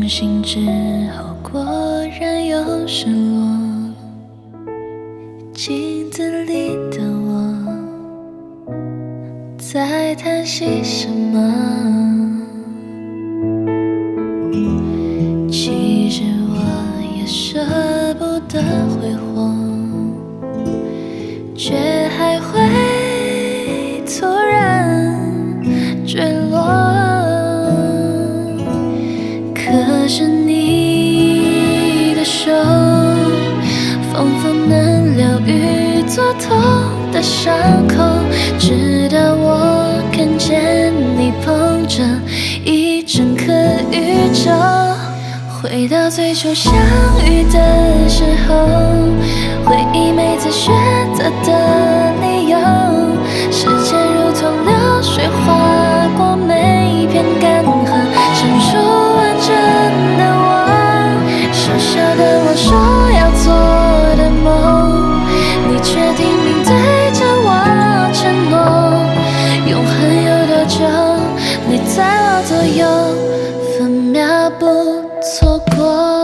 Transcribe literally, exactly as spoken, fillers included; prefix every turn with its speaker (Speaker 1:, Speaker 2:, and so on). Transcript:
Speaker 1: 醒之后，果然有失落。镜子里的我，在叹息什么？其实我也舍不得挥霍，却还会突然坠落。可是你的手，仿佛能疗愈作痛的伤口，直到我看见你捧着一整颗宇宙。回到最初相遇的时候，回忆每次选择的理由，时间如同流水划过每一片干涸，伸出完整的我，小小的我说要做的梦，你却听命对着我承诺。永恒有多久，你在我左右，分秒不错过。